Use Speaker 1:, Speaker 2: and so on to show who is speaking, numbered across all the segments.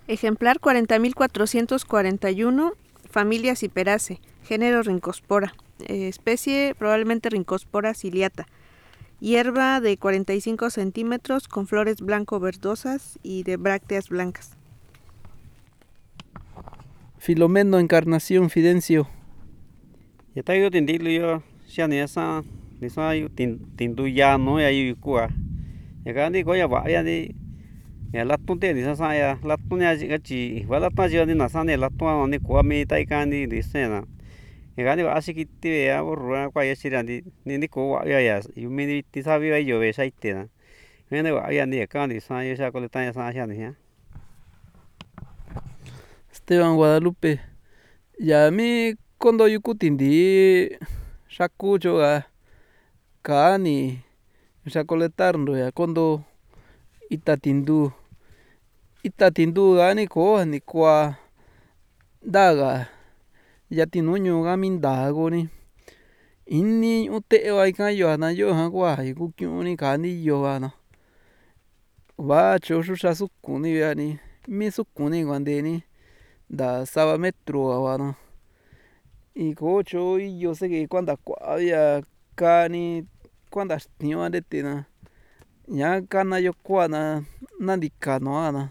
Speaker 1: Ejemplar 40.441, familia Ciperaceae, género Rhynchospora, especie probablemente Rhynchospora ciliata. Hierba de 45 centímetros con flores blanco-verdosas y de brácteas blancas.
Speaker 2: Filomeno Encarnación Fidencio.
Speaker 3: Ya ta yo tindilo yo xia ni sa yo tindu ya no ya yo kua. Ya ka ni ko ya ba ya ni ya la tun te ni sa ya la tun ya ga chi wa la ta yo ni na sa ni la tun ni ko mi tai ka ni se na. Ya ka ni ba si ki ti ya borro kwa ya si ni ko wa ya yo mi ni ti sa bi ya yo ve sa ite na. Ni ba ya ni ka ni sa yo sa ko le ta ya sa ya ni ya.
Speaker 2: Esteban Guadalupe. Ya mi kondo yuku tindi shakucho ga kani shakoletar ndo ya kondo itatindu gani ko ni kwa daga ya tinuño ga mindago ni ini ute va ika yo na yo jan kua ku kyu ni kani yo va na va cho xru xra sukun ni ya ni mi sukun ni kuande ni nda sava metro va na y ko cho iyo seke kuanda kua ya kani kuanda xtio ndete na ña kana yo kua na nandika nua na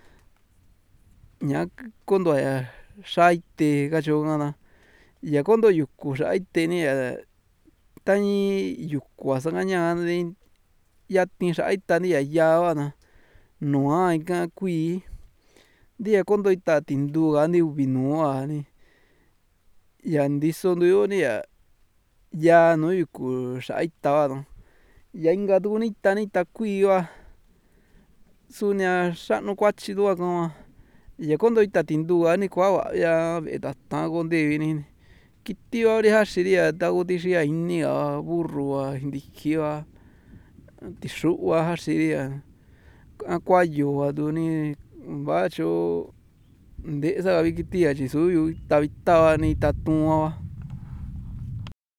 Speaker 2: ña kondo ya xra ite katyo na ya kondo yuku xra ite ni ya ta'i yukua sangaña ni yatin xra ita ni ya yaa va na nua ika kui'i ntia kondo ita tindu ga ni uvi nua ni ya ntiso ntuyo ni ya yaa nùù yuku xra ita va na ya inka tuku ni ita ni ita kuíí va su'ña xa'nu kuatyi tua ka hua ya kondo ita tindu a ni kua va'a ya ve'e tata'n konte vi ni kiti va urijaxi ri ya taku tixi ya ini ka burru ha ntikji va tixu'va jaxi ri a kuayo va tu ni va tyo nte'e sa'vi kiti ya tyi su yu ita vita va ni ita tu'n va.